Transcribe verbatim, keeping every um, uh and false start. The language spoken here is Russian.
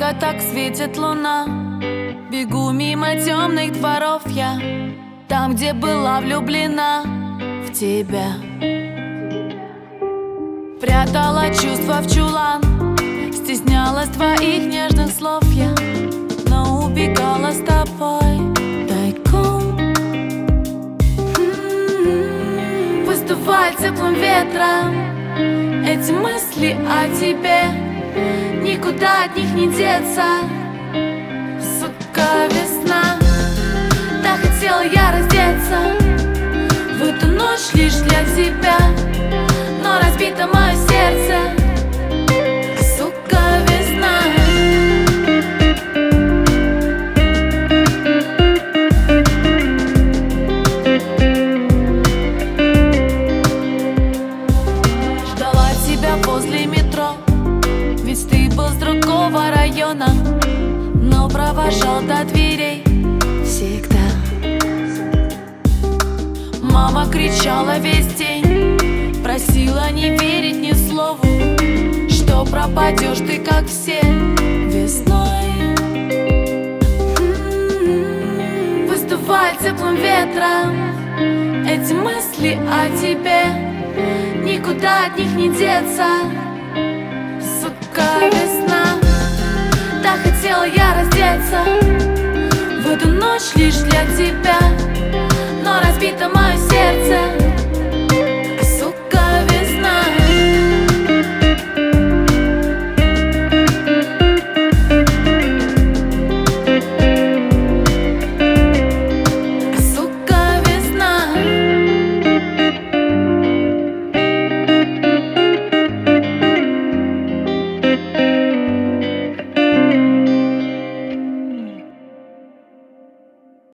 Ярко так светит луна, бегу мимо темных дворов я, там, где была влюблена в тебя. Прятала чувства в чулан, стеснялась твоих нежных слов я, но убегала с тобой тайком. М-м-м. Воздувает теплым ветром эти мысли о тебе, никуда от них не деться. Сука, весна, так хотела я раздеться в эту ночь лишь для тебя, но разбито мое сердце. Сука, весна. Ждала тебя возле метро, ведь ты был с другого района, но провожал до дверей всегда. Мама кричала весь день, просила не верить ни слову, что пропадешь ты, как все, весной. М-м-м. Воздувает теплым ветром эти мысли о тебе, никуда от них не деться. Сука, весна, так хотела я раздеться в эту ночь лишь для тебя, но разбито мое сердце.